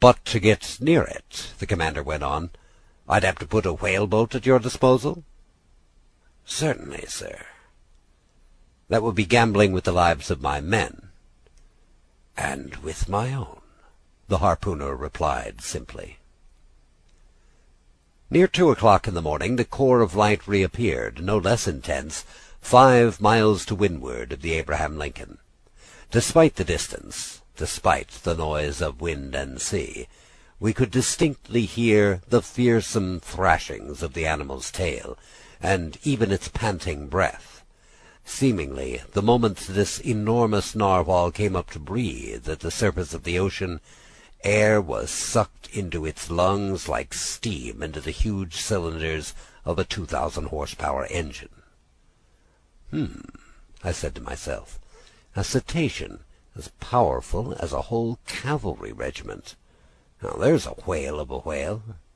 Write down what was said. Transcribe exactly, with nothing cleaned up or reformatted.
"But to get near it," the commander went on, "I'd have to put a whale-boat at your disposal?" "Certainly, sir." "That would be gambling with the lives of my men." "And with my own," the harpooner replied simply. Near two o'clock in the morning the core of light reappeared, no less intense, five miles to windward of the Abraham Lincoln. Despite the distance, despite the noise of wind and sea, we could distinctly hear the fearsome thrashings of the animal's tail, and even its panting breath. Seemingly, the moment this enormous narwhal came up to breathe at the surface of the ocean, air was sucked into its lungs like steam into the huge cylinders of a two thousand horsepower engine. Hmm, I said to myself, a cetacean as powerful as a whole cavalry regiment. Now there's a whale of a whale.